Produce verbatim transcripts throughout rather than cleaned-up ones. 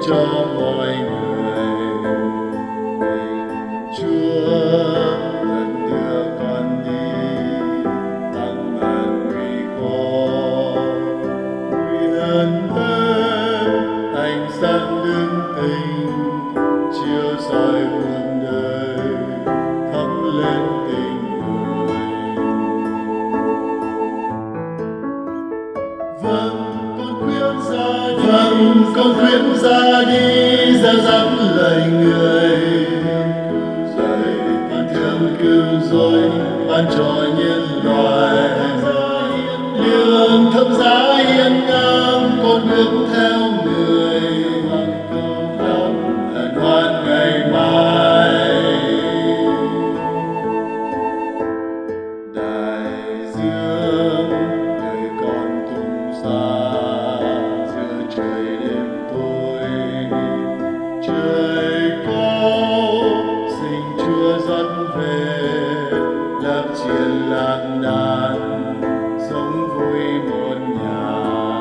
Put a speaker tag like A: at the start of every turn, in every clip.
A: cho mọi người. Chúa vẫn đưa con đi bằng ơn vì con nguyện ơn ánh sáng đứng tình chiếu soi muôn đời thắp lên tình người. Vâng con khuyên ra đi, vâng con khuyên ra đi gieo rắc lời người. Thương cứu rỗi ban cho nhân loại, đường thập giá hiên ngang con bước theo người bằng câu lòng hân hoan ngày mai. Đại dương đời con tung xa giữa trời đêm tối, trời cao xin Chúa dẫn về lập triền lạc đàn sống vui một nhà.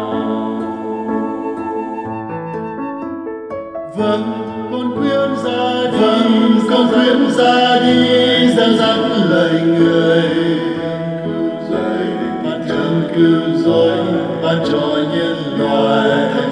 A: Vâng con khuyên ra đi, vâng con khuyên ra đi gieo rắc lời người. Ban thương cứu rỗi ban cho nhân loại.